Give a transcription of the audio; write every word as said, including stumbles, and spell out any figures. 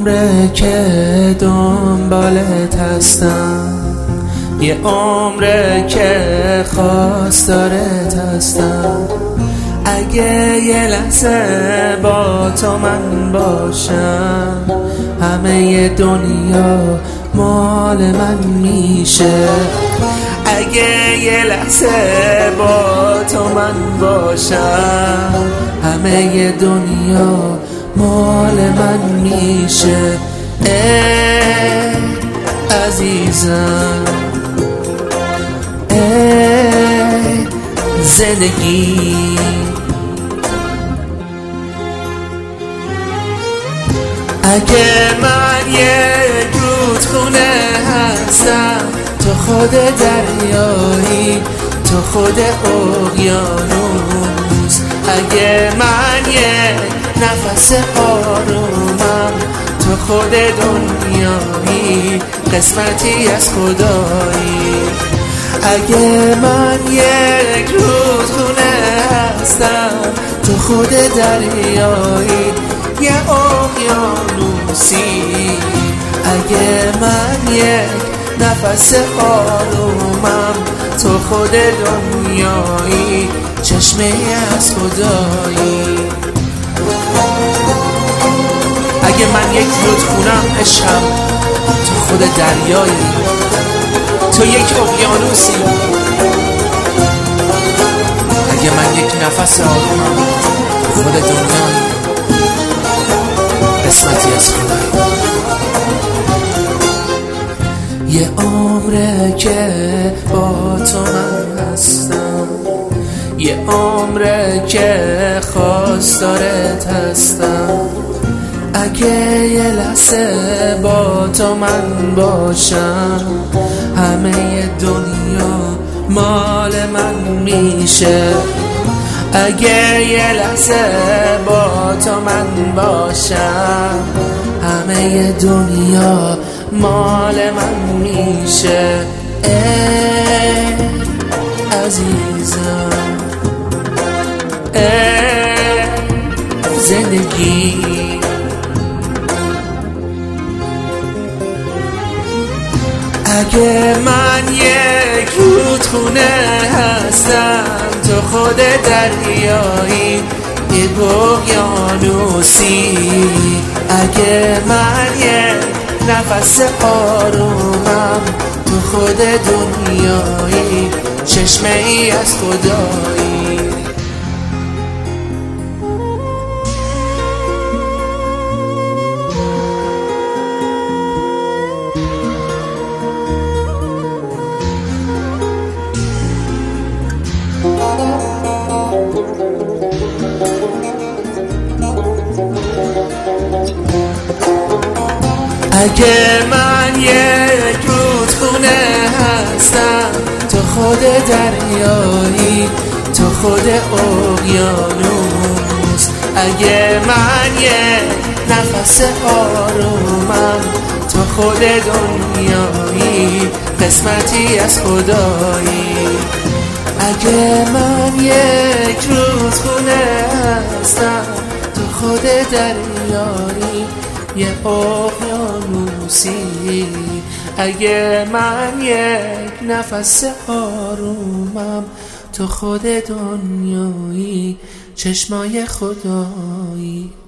عمره که دنبالت هستم، یه عمره که خواستارت هستم. اگه یه لحظه با تو من باشم، همه دنیا مال من میشه. اگه یه لحظه با تو من باشم، همه دنیا مال من میشه. ای عزیزم، ای زندگی، اگه من یک رودخونه هستم، تو خود دریایی، تو خود اقیانوس. اگه من یک نفس آرومم، تو خود دنیایی، قسمتی از خدایی. اگه من یک رودخونه هستم، تو خود دریایی، یه اقیانوسی. اگه من یک نفس آرومم، تو خود دنیایی، چشمه از خدایی. اگه من یک رودخونم عشقم، تو خود دریایی، تو یک اقیانوسی. اگه من یک نفس آرومم، تو خود دنیایی، قسمتی از خدایی. یه عمره که با تو من هستم، یه عمره که خواستارت هستم. اگه یه لحظه با تو من باشم، همه دنیا مال من میشه. اگه یه لحظه با تو من باشم، همه دنیا مال من میشه. ای عزیزم، ای زندگی، اگه من یک رودخونه هستم، تو خود دریایی، یه اقیانوسی. اگه من یک نفس آرومم، تو خود دنیایی، چشمه ای از خدایی. اگه من یک رودخونه هستم، تو خود دریایی، تو خود اقیانوس. اگه من یک نفس آرومم، تو خود دنیایی، قسمتی از خدایی. اگه من یک رودخونه هستم، تو خود دریایی، یه اقیانوسی. اگه من یک نفس آرومم، تو خود دنیایی، چشمای خدایی.